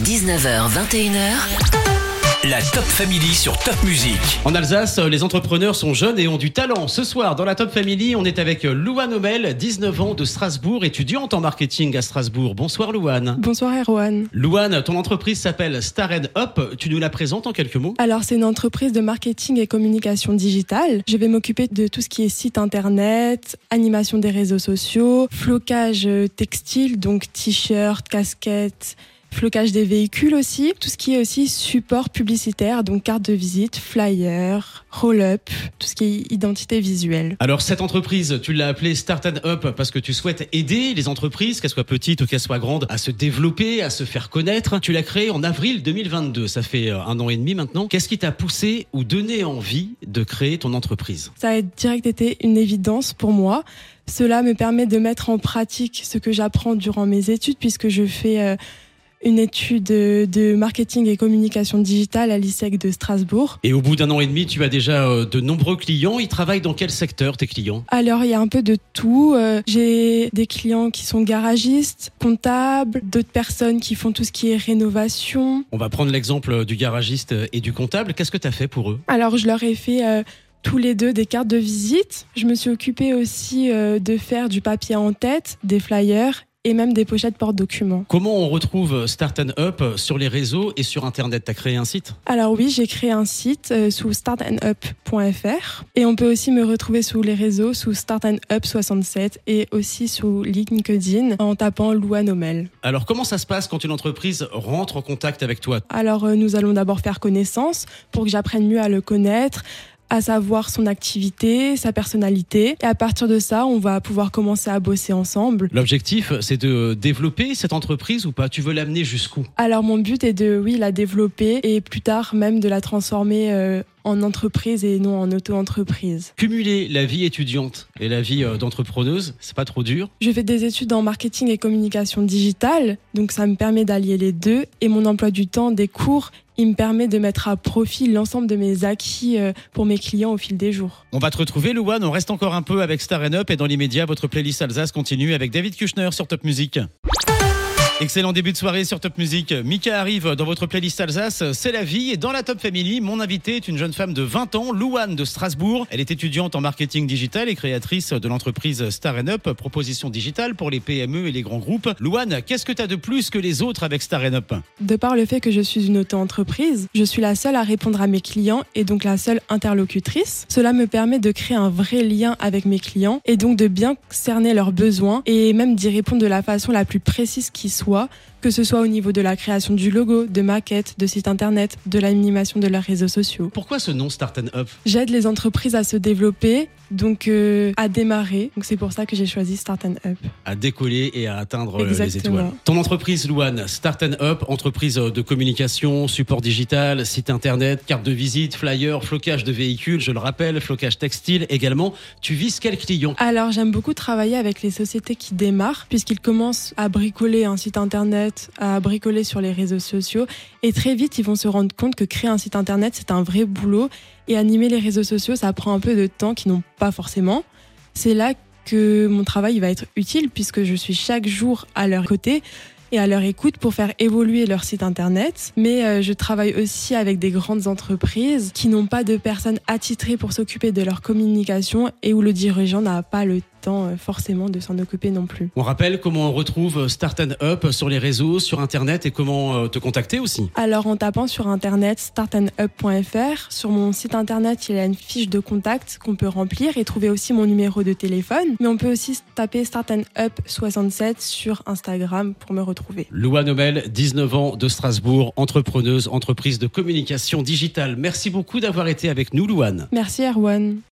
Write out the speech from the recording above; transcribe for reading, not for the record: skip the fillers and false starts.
19h, 21h. La Top Family sur Top Music. En Alsace, les entrepreneurs sont jeunes et ont du talent. Ce soir, dans la Top Family, on est avec Louane Homel, 19 ans de Strasbourg, étudiante en marketing à Strasbourg. Bonsoir Louane. Bonsoir Erwan. Louane, ton entreprise s'appelle Star & Up. Tu nous la présentes en quelques mots? Alors c'est une entreprise de marketing et communication digitale. Je vais m'occuper de tout ce qui est site internet, animation des réseaux sociaux, flocage textile, donc t-shirt, casquettes, flocage des véhicules aussi, tout ce qui est aussi support publicitaire, donc carte de visite, flyer, roll-up, tout ce qui est identité visuelle. Alors cette entreprise, tu l'as appelée Start & Up parce que tu souhaites aider les entreprises, qu'elles soient petites ou qu'elles soient grandes, à se développer, à se faire connaître. Tu l'as créée en avril 2022, ça fait 1 an et demi maintenant. Qu'est-ce qui t'a poussé ou donné envie de créer ton entreprise? Ça a direct été une évidence pour moi. Cela me permet de mettre en pratique ce que j'apprends durant mes études puisque je fais une étude de marketing et communication digitale à l'ISEC de Strasbourg. Et au bout d'1 an et demi, tu as déjà de nombreux clients. Ils travaillent dans quel secteur, tes clients? Alors, il y a un peu de tout. J'ai des clients qui sont garagistes, comptables, d'autres personnes qui font tout ce qui est rénovation. On va prendre l'exemple du garagiste et du comptable. Qu'est-ce que tu as fait pour eux? Alors, je leur ai fait tous les deux des cartes de visite. Je me suis occupée aussi de faire du papier en tête, des flyers et même des pochettes porte-documents. Comment on retrouve Start & Up sur les réseaux et sur Internet? T'as créé un site? Alors oui, j'ai créé un site sous startandup.fr et on peut aussi me retrouver sous les réseaux sous startandup67 et aussi sous LinkedIn en tapant Louane Homel. Alors comment ça se passe quand une entreprise rentre en contact avec toi? Alors nous allons d'abord faire connaissance pour que j'apprenne mieux à le connaître, à savoir son activité, sa personnalité. Et à partir de ça, on va pouvoir commencer à bosser ensemble. L'objectif, c'est de développer cette entreprise ou pas? Tu veux l'amener jusqu'où? Alors mon but est de, la développer et plus tard même de la transformer en entreprise et non en auto-entreprise. Cumuler la vie étudiante et la vie d'entrepreneuse, c'est pas trop dur? Je fais des études en marketing et communication digitale, donc ça me permet d'allier les deux. Et mon emploi du temps, des cours, il me permet de mettre à profit l'ensemble de mes acquis pour mes clients au fil des jours. On va te retrouver, Louane. On reste encore un peu avec Star & Up et dans l'immédiat, votre playlist Alsace continue avec David Kushner sur Top Music. Excellent début de soirée sur Top Music. Mika arrive dans votre playlist Alsace, c'est la vie. Et dans la Top Family, mon invitée est une jeune femme de 20 ans, Louane de Strasbourg. Elle est étudiante en marketing digital et créatrice de l'entreprise Star & Up, proposition digitale pour les PME et les grands groupes. Louane, qu'est-ce que tu as de plus que les autres avec Star & Up? De par le fait que je suis une auto-entreprise, je suis la seule à répondre à mes clients et donc la seule interlocutrice. Cela me permet de créer un vrai lien avec mes clients et donc de bien cerner leurs besoins et même d'y répondre de la façon la plus précise qui soit, que ce soit au niveau de la création du logo, de maquettes, de sites internet, de l'animation de leurs réseaux sociaux. Pourquoi ce nom Start & Up? J'aide les entreprises à se développer, donc à démarrer. Donc c'est pour ça que j'ai choisi Start & Up. À décoller et à atteindre Exactement. les étoiles. Ton entreprise, Louane, Start & Up, entreprise de communication, support digital, site internet, carte de visite, flyer, flocage de véhicules, je le rappelle, flocage textile également. Tu vises quel client? Alors j'aime beaucoup travailler avec les sociétés qui démarrent, puisqu'ils commencent à bricoler un site internet, à bricoler sur les réseaux sociaux, et très vite ils vont se rendre compte que créer un site internet c'est un vrai boulot, et animer les réseaux sociaux ça prend un peu de temps qu'ils n'ont pas forcément. C'est là que mon travail va être utile puisque je suis chaque jour à leur côté et à leur écoute pour faire évoluer leur site internet. Mais je travaille aussi avec des grandes entreprises qui n'ont pas de personnes attitrées pour s'occuper de leur communication et où le dirigeant n'a pas le temps forcément de s'en occuper non plus. On rappelle comment on retrouve Start & Up sur les réseaux, sur internet et comment te contacter aussi? Alors en tapant sur internet startandup.fr, sur mon site internet il y a une fiche de contact qu'on peut remplir et trouver aussi mon numéro de téléphone. Mais on peut aussi taper startandup67 sur Instagram pour me retrouver. Louane Homel, 19 ans de Strasbourg, entrepreneuse, entreprise de communication digitale. Merci beaucoup d'avoir été avec nous, Louane. Merci Erwan.